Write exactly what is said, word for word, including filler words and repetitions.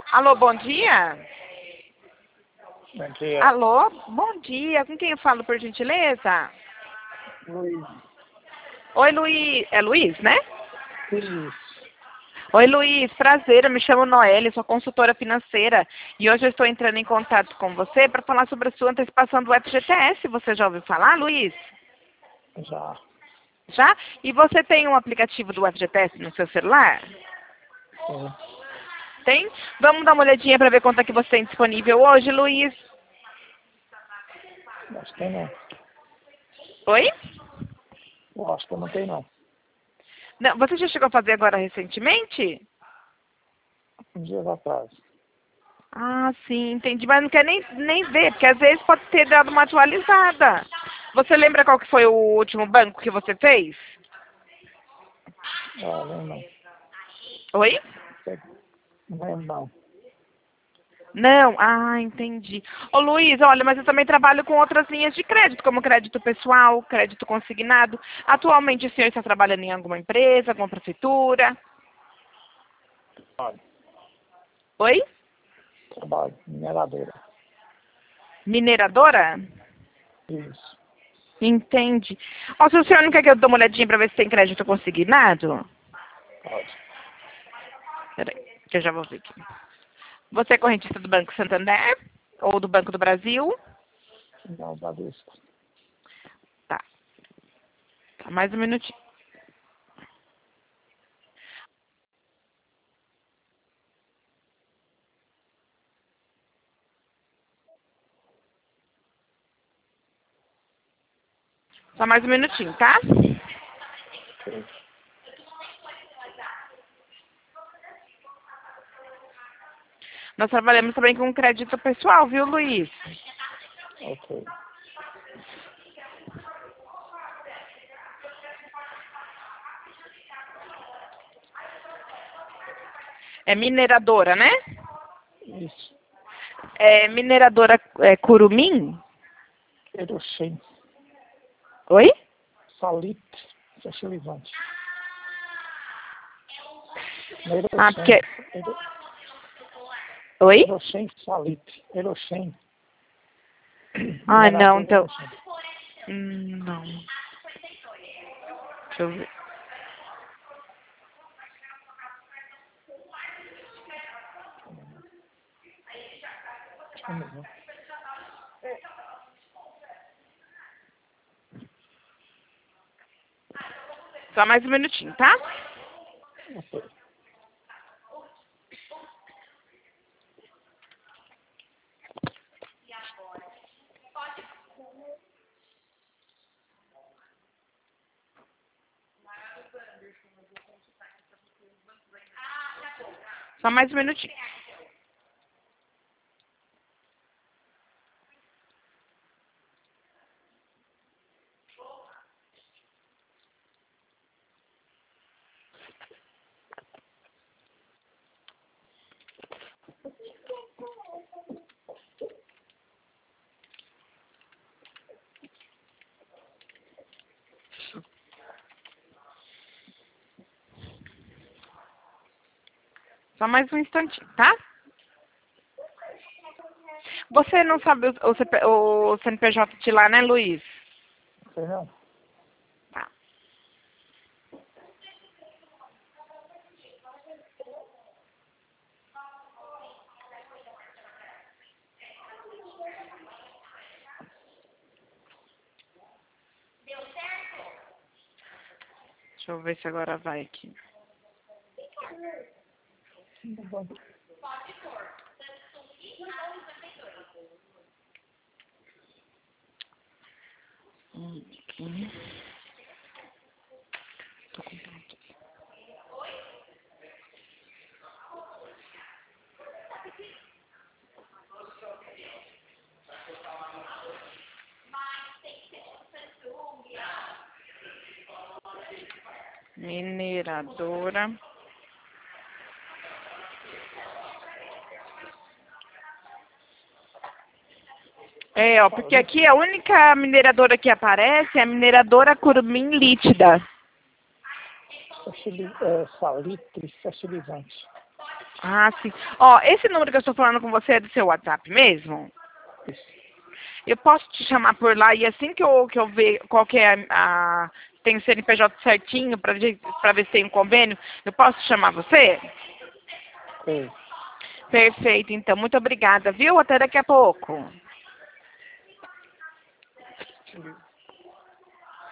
Alô, bom dia? Bom dia. Alô, bom dia. Com quem eu falo, por gentileza? Luiz. Oi, Luiz. É Luiz, né? Luiz. Oi, Luiz. Prazer. Eu me chamo Noelle, sou consultora financeira. E hoje eu estou entrando em contato com você para falar sobre a sua antecipação do F G T S. Você já ouviu falar, Luiz? Já. Já? E você tem um aplicativo do F G T S no seu celular? Sim. Tem? Vamos dar uma olhadinha para ver quanto é que você tem disponível hoje, Luiz. Acho que não. Oi? Eu acho que não tem não. Não, você já chegou a fazer agora recentemente? Um dias atrás. Ah, sim, entendi. Mas não quer nem, nem ver, porque às vezes pode ter dado uma atualizada. Você lembra qual que foi o último banco que você fez? Ah, não, não. Oi? Não lembro não. Não? Ah, entendi. Ô Luiz, olha, mas eu também trabalho com outras linhas de crédito, como crédito pessoal, crédito consignado. Atualmente o senhor está trabalhando em alguma empresa, alguma prefeitura? Trabalho. Oi? Trabalho. Mineradora. Mineradora? Isso. Entendi. Ó, se o senhor não quer que eu dê uma olhadinha para ver se tem crédito consignado? Pode. Peraí, que eu já vou ver aqui. Você é correntista do Banco Santander? Ou do Banco do Brasil? Não, Bradesco. Tá. Tá, mais um minutinho. Só mais um minutinho, tá? Ok. Nós trabalhamos também com crédito pessoal, viu, Luiz? Ok. É mineradora, né? Isso. É mineradora é, Curumim? Eroxem. Oi? Salite. Fertilizante. Ah, Eroxem. porque... Oi? Eroxem Salite. Eroxem. Ah, não, Mineradora então... Eroxem. Hum, não. Deixa eu ver. Acho que não. Só mais um minutinho, tá? Ok. Só mais um minutinho. Só mais um instantinho, tá? Você não sabe o, o, C P o C N P J de lá, né, Luiz? Sei não. Tá. Deixa eu ver se agora vai aqui. Tá bom. Hum, aqui. Tô com pronto. Mineradora. É, ó, porque aqui a única mineradora que aparece é a mineradora Curumim Lítida. Fertili- é, Salitre fertilizante. Ah, sim. Ó, esse número que eu estou falando com você é do seu WhatsApp mesmo? Isso. Eu posso te chamar por lá e assim que eu, que eu ver qual que é a... a tem o C N P J certinho para ver se tem um convênio, eu posso chamar você? É. Perfeito, então. Muito obrigada, viu? Até daqui a pouco.